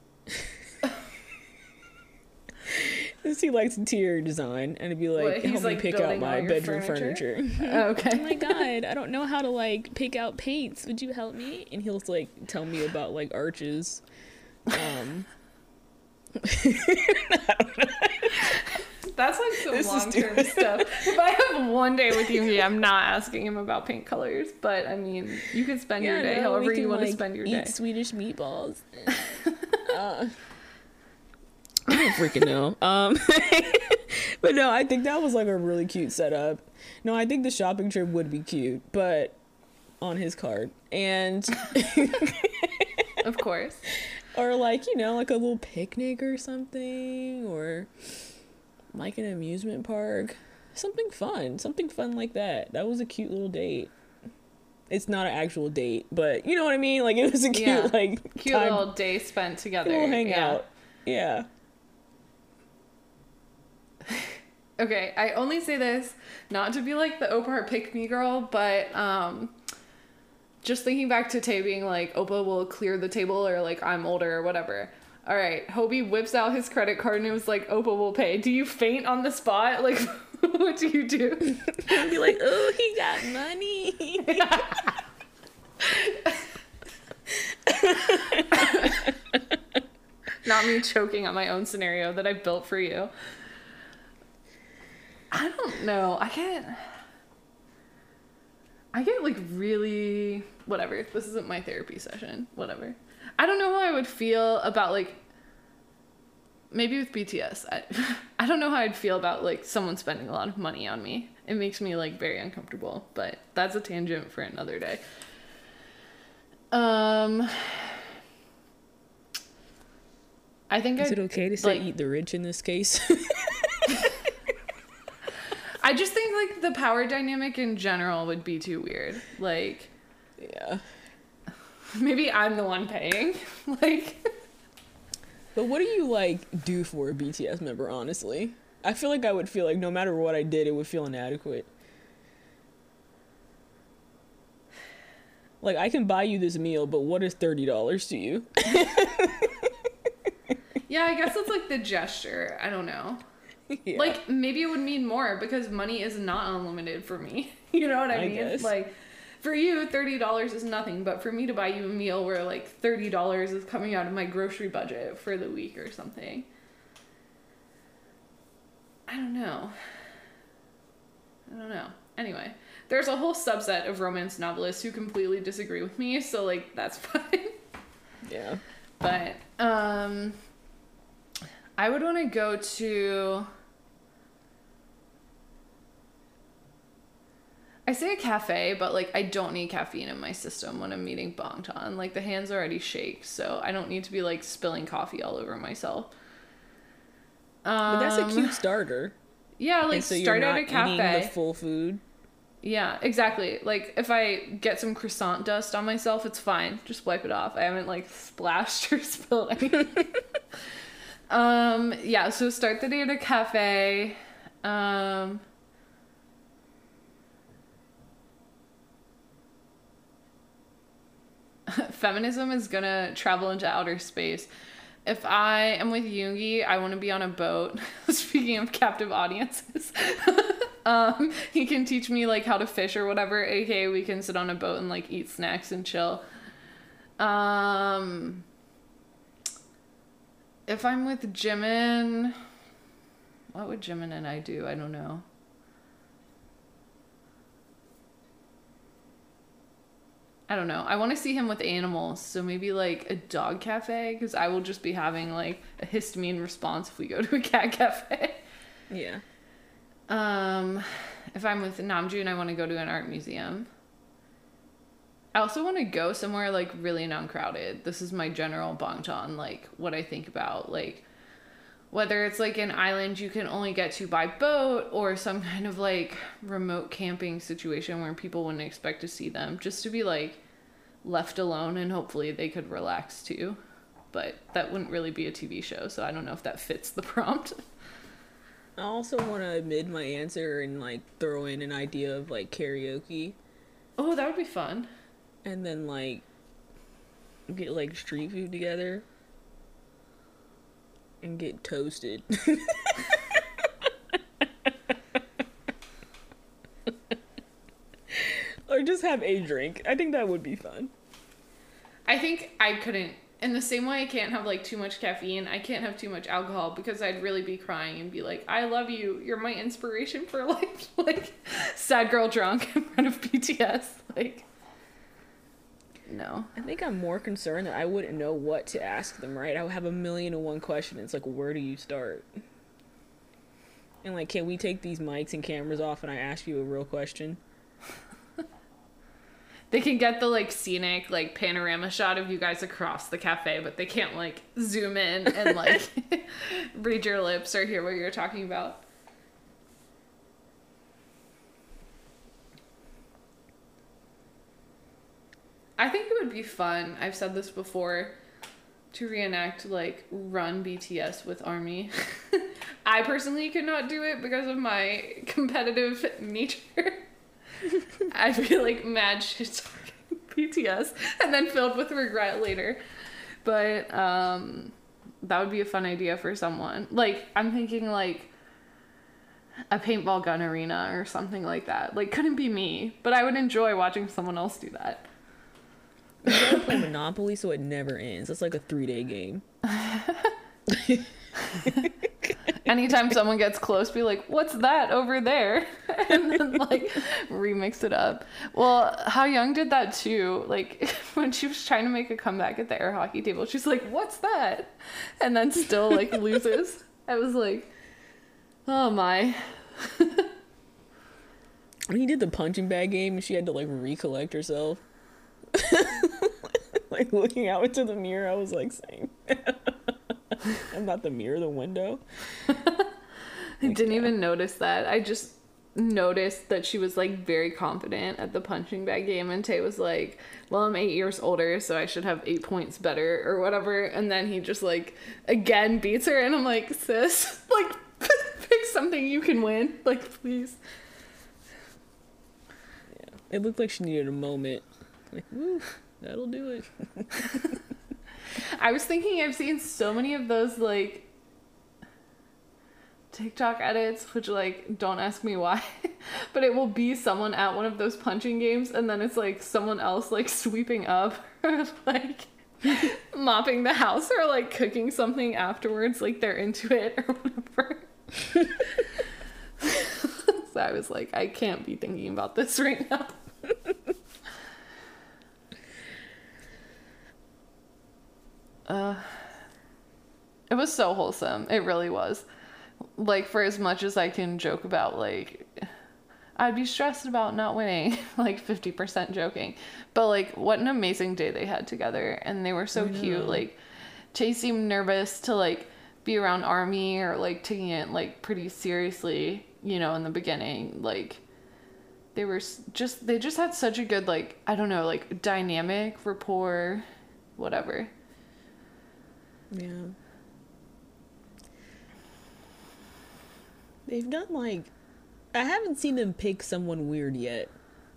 Because he likes interior design, and it'd be like, What, he's, help me like, pick out building my all your bedroom furniture? furniture. Oh, okay. Oh my god, I don't know how to, like, pick out paints. Would you help me? And he'll, like, tell me about, like, arches. Um, That's like some This is long-term stuff. If I have one day with Yugi, I'm not asking him about paint colors. But I mean, you can spend your day no, however we you can, want to like, spend your eat day. Swedish meatballs. uh, I don't freaking know. Um, but no, I think that was like a really cute setup. No, I think the shopping trip would be cute, but on his card. And Of course. or like, you know, like a little picnic or something, or like an amusement park. Something fun. Something fun like that. That was a cute little date. It's not an actual date, but you know what I mean? Like, it was a cute, Yeah. like, Cute time, little day spent together. little hangout. Yeah. Yeah. Okay, I only say this not to be like the Oprah pick me girl, but um just thinking back to Tay being like, Oprah will clear the table, or like, I'm older or whatever. All right, Hobie whips out his credit card and it was like, Oprah will pay. Do you faint on the spot? Like, what do you do? I'd be like, oh, he got money. Not me choking on my own scenario that I built for you. I don't know. I get I get like really whatever. This isn't my therapy session. Whatever. I don't know how I would feel about like maybe with B T S. I I don't know how I'd feel about like someone spending a lot of money on me. It makes me like very uncomfortable, but that's a tangent for another day. Um I think Is I'd, it okay to say like, eat the rich in this case? I just think like the power dynamic in general would be too weird. Like, Yeah. maybe I'm the one paying. Like, But what do you, like, do for a B T S member, honestly? I feel like I would feel like no matter what I did, it would feel inadequate. Like, I can buy you this meal, but what is thirty dollars to you? yeah, I guess it's like the gesture. I don't know. Yeah. Like, maybe it would mean more because money is not unlimited for me. You know what I, I mean? guess. Like, for you, thirty dollars is nothing, but for me to buy you a meal where like thirty dollars is coming out of my grocery budget for the week or something. I don't know. I don't know. Anyway, there's a whole subset of romance novelists who completely disagree with me, so like that's fine. Yeah. But um I would want to go to I say a cafe, but like I don't need caffeine in my system when I'm meeting Bangtan. Like the hands already shake, so I don't need to be like spilling coffee all over myself. Um, But that's a cute starter. Yeah, like And so start you're at not a cafe. eating the full food. Yeah, exactly. Like if I get some croissant dust on myself, it's fine. Just wipe it off. I haven't like splashed or spilled anything. um, yeah, so start the day at a cafe. Um, feminism is gonna travel into outer space. If I am with Yoongi, I want to be on a boat. Speaking of captive audiences, um, he can teach me like how to fish or whatever. A K A we can sit on a boat and like eat snacks and chill. Um, if I'm with Jimin, what would Jimin and I do? I don't know. I don't know. I want to see him with animals, so maybe like a dog cafe, because I will just be having like a histamine response if we go to a cat cafe. Yeah. Um, if I'm with Namjoon, I want to go to an art museum. I also want to go somewhere like really non-crowded. This is my general Bangtan, like what I think about, like whether it's like an island you can only get to by boat or some kind of like remote camping situation where people wouldn't expect to see them, just to be like left alone, and hopefully they could relax too. But that wouldn't really be a T V show, so I don't know if that fits the prompt. I also want to amend my answer and like throw in an idea of like karaoke, Oh, that would be fun. and then like get like street food together and get toasted. Or just have a drink. I think that would be fun. I think I couldn't in the same way I can't have like too much caffeine, I can't have too much alcohol because I'd really be crying and be like, I love you, you're my inspiration for life. Like, sad girl drunk in front of B T S. Like, no. I think I'm more concerned that I wouldn't know what to ask them, right? I would have a million and one questions. It's like, where do you start? And like, can we take these mics and cameras off and I ask you a real question? They can get the like scenic like panorama shot of you guys across the cafe, but they can't like zoom in and like read your lips or hear what you're talking about. I think it would be fun, I've said this before, to reenact like Run B T S with ARMY. I personally could not do it because of my competitive nature. I'd be like mad shit talking B T S and then filled with regret later. But um that would be a fun idea for someone. Like, I'm thinking like a paintball gun arena or something like that. Like, couldn't be me, but I would enjoy watching someone else do that. You gotta play Monopoly so it never ends. It's like a three day game. Anytime someone gets close, be like, what's that over there? And then like remix it up. Well, How Young did that too. Like, when she was trying to make a comeback at the air hockey table, she's like, what's that? And then still like loses. I was like, oh my. When he did the punching bag game and she had to like recollect herself. Like looking out into the mirror, I was like, same. I'm not the mirror, the window. I Like, didn't yeah. even notice that. I just noticed that she was like very confident at the punching bag game, and Tay was like, well, I'm eight years older, so I should have eight points better or whatever. And then he just like again beats her, and I'm like, sis, like pick something you can win, like, please. Yeah. It looked like she needed a moment. Like, woo, that'll do it. I was thinking, I've seen so many of those like TikTok edits, which like, don't ask me why, but it will be someone at one of those punching games, and then it's like someone else like sweeping up or like mopping the house or like cooking something afterwards, like they're into it or whatever. So I was like, I can't be thinking about this right now. Uh, it was so wholesome. It really was. Like, for as much as I can joke about, like, I'd be stressed about not winning, like fifty percent joking. But, like, what an amazing day they had together. And they were so cute. Like, Tay seemed nervous to, like, be around ARMY or, like, taking it, like, pretty seriously, you know, in the beginning. Like, they were just, they just had such a good, like, I don't know, like, dynamic, rapport, whatever. Yeah. They've done like, I haven't seen them pick someone weird yet.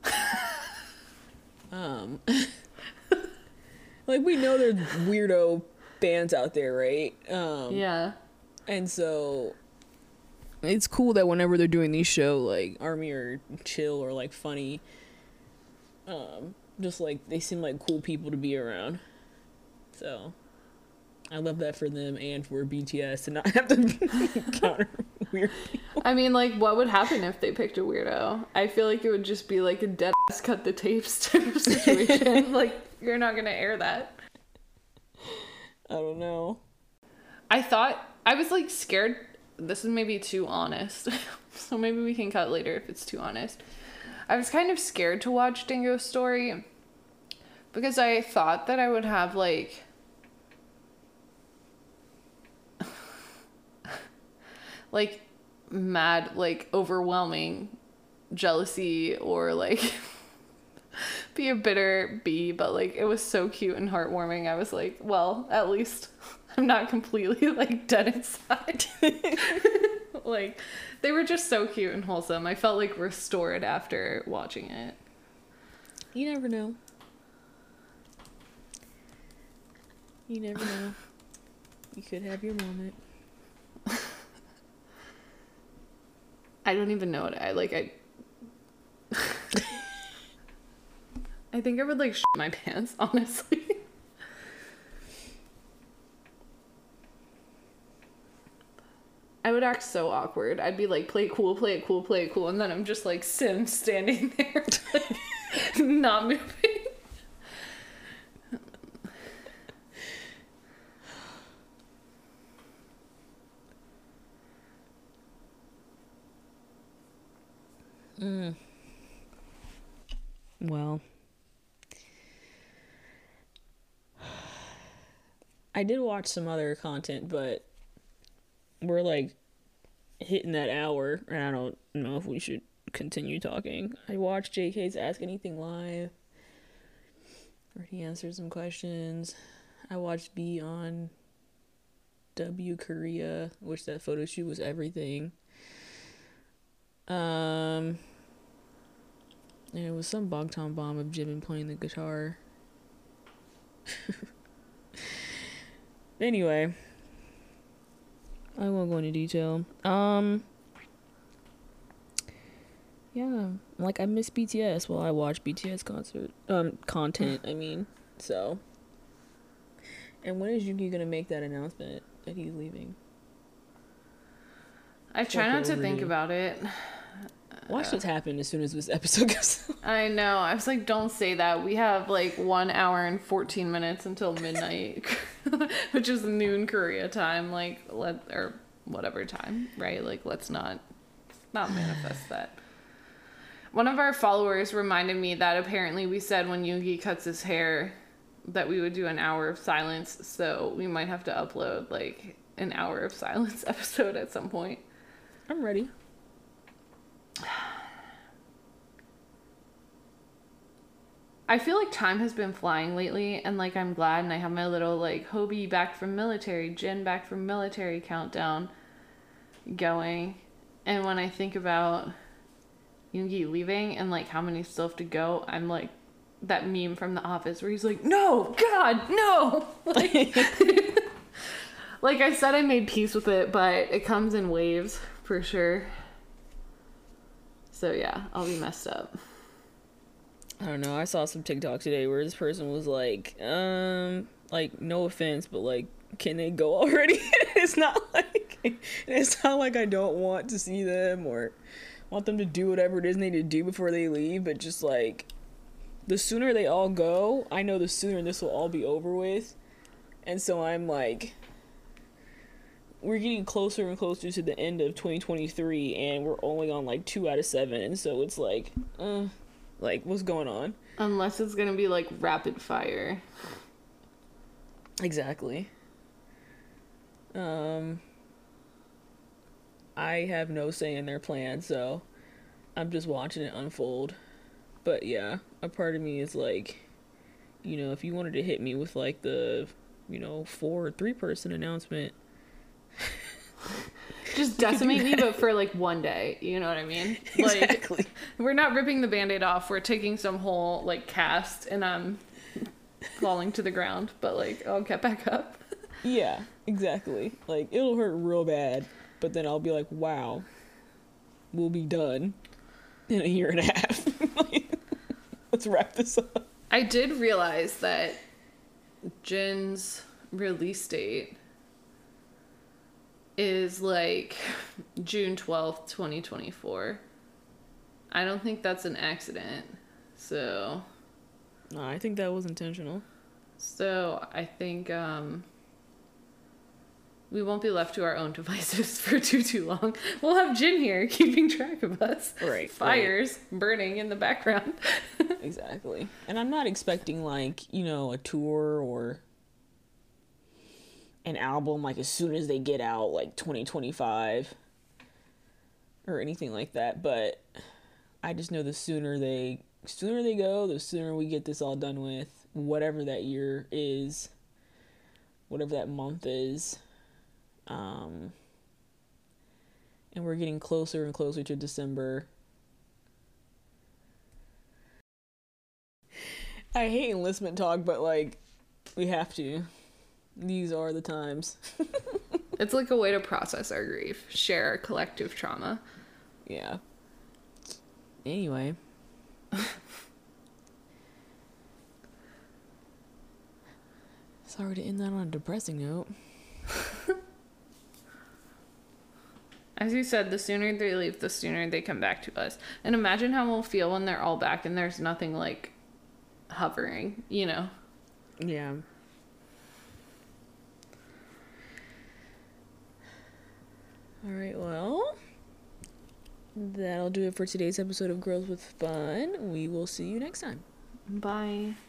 um, like we know there's weirdo bands out there, right? Um, Yeah. And so it's cool that whenever they're doing these shows, like ARMY or chill or like funny, um, just like they seem like cool people to be around. So I love that for them and for B T S to not have to encounter weird people. I mean, like, what would happen if they picked a weirdo? I feel like it would just be like a dead ass cut the tapes type of situation. Like, you're not gonna air that. I don't know. I thought, I was like scared. This is maybe too honest. So maybe we can cut later if it's too honest. I was kind of scared to watch Dingo's story because I thought that I would have like like mad, like overwhelming jealousy or like be a bitter bee, but like it was so cute and heartwarming. I was like, well, at least I'm not completely like dead inside. Like, they were just so cute and wholesome. I felt like restored after watching it. You never know. You never know. You could have your moment. I don't even know what I like. I I think I would like shit my pants, honestly. would act so awkward. I'd be like, play it cool, play it cool, play it cool. And then I'm just like Sim standing there, like, not moving. Mm. Well, I did watch some other content, but we're like hitting that hour, and I don't know if we should continue talking. I watched J K's Ask Anything Live, where he answered some questions. I watched B on W Korea, which that photo shoot was everything. Um, and it was some Bangtan bomb of Jimin playing the guitar. Anyway, I won't go into detail. Um, yeah, like I miss B T S while I watch B T S concert, um, content. I mean, so. And when is Yoongi gonna make that announcement that he's leaving? I try not to think about it. Watch this happen as soon as this episode goes. I know. I was like, don't say that. We have like one hour and fourteen minutes until midnight, which is noon Korea time. Like, let or whatever time, right? Like, let's not not manifest that. One of our followers reminded me that apparently we said when Yoongi cuts his hair that we would do an hour of silence. So we might have to upload like an hour of silence episode at some point. I'm ready. I feel like time has been flying lately, and like I'm glad, and I have my little like Hobie back from military, Jin back from military countdown going. And when I think about Yoongi leaving and like how many still have to go, I'm like that meme from The Office where he's like, no, God, no. Like, like I said, I made peace with it, but it comes in waves for sure. So yeah, I'll be messed up. I don't know. I saw some TikTok today where this person was like, um, like no offense, but like, can they go already? It's not like it's not like I don't want to see them or want them to do whatever it is they need to do before they leave, but just like the sooner they all go, I know the sooner this will all be over with. And so I'm like, we're getting closer and closer to the end of twenty twenty-three, and we're only on like two out of seven, and so it's like, uh, like what's going on? Unless it's gonna be like rapid fire. Exactly. Um, I have no say in their plan, so I'm just watching it unfold. But yeah, a part of me is like, you know, if you wanted to hit me with like the, you know, four or three person announcement. Just decimate me, but for like one day, you know what I mean? Like, exactly. We're not ripping the Band-Aid off, we're taking some whole like cast and I'm falling to the ground, but like I'll get back up. Yeah, exactly. Like it'll hurt real bad, but then I'll be like, wow, we'll be done in a year and a half. Like, let's wrap this up. I did realize that Jin's release date is like June twelfth, twenty twenty-four. I don't think that's an accident. So no, I think that was intentional. So I think um we won't be left to our own devices for too too long. We'll have Jin here keeping track of us. Right. Fires right. burning in the background. Exactly. And I'm not expecting like, you know, a tour or an album like as soon as they get out, like twenty twenty-five or anything like that, but I just know the sooner they sooner they go, the sooner we get this all done with, whatever that year is, whatever that month is. Um and we're getting closer and closer to December. I hate enlistment talk, but like we have to. These are the times. It's like a way to process our grief, share our collective trauma. Yeah. Anyway. Sorry to end that on a depressing note. As you said, the sooner they leave, the sooner they come back to us. And imagine how we'll feel when they're all back and there's nothing, like, hovering, you know? Yeah. All right, well, that'll do it for today's episode of Girls with Fun. We will see you next time. Bye.